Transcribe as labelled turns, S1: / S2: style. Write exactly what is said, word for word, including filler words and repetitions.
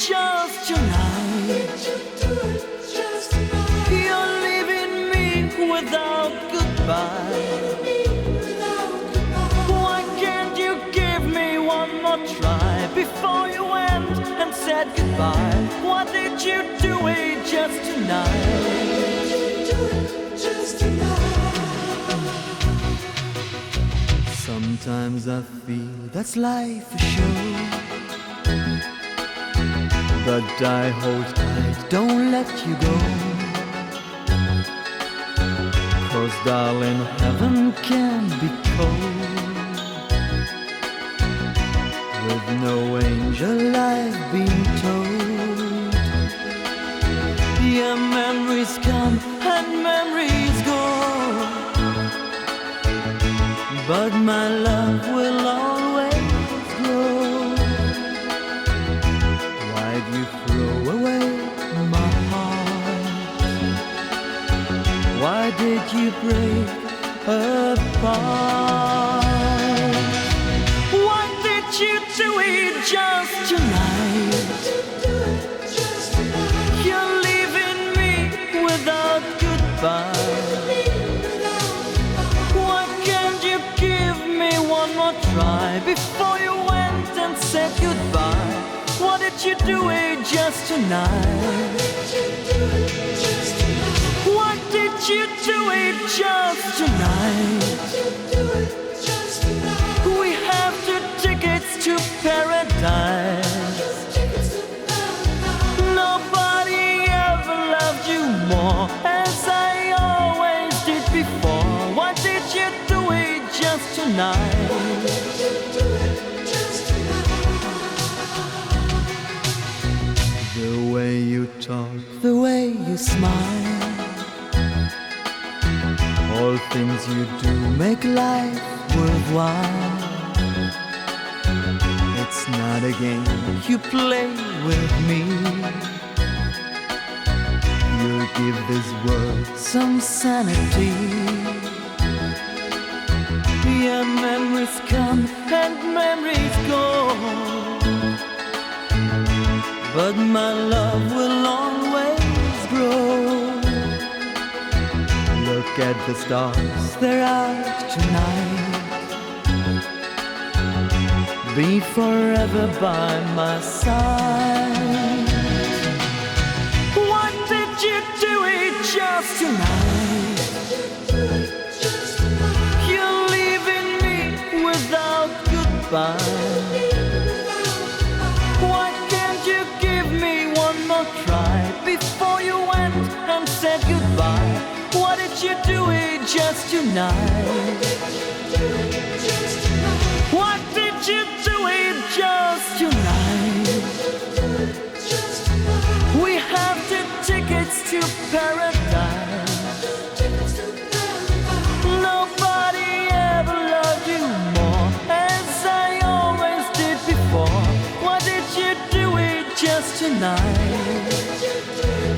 S1: just tonight? You're leaving me without goodbye. Why can't you give me one more try before you went and said goodbye? Why did you do it just tonight? Sometimes I feel that's life for sure, but I hold tight, don't let you go. 'Cause darling, heaven can be cold with no angel, I've been told. Yeah, memories come and memories go, but my love will always grow. Why'd you throw away my heart? Why did you break apart? Why did you do it just tonight? You're leaving me without goodbye. Why can't you give me one more try before you went and said goodbye? Why did you do it just tonight? Why did you do it just tonight? We have two tickets to paradise. Nobody ever loved you more, as I always did before. Why did you do it just tonight? The way you talk, the way you smile, all things you do make life worthwhile. It's not a game you play with me. You give this world some sanity. Yeah, memories come and memories go, but my love will always grow. Look at the stars, they're out tonight. Be forever by my side. Why did you do it just tonight? You're leaving me without goodbye. Why can't you give me one more try before you went and said goodbye? Why did you do it just tonight? Why did you do it just tonight? We have the tickets to paradise. Nobody ever loved you more, as I always did before. Why did you do it just tonight?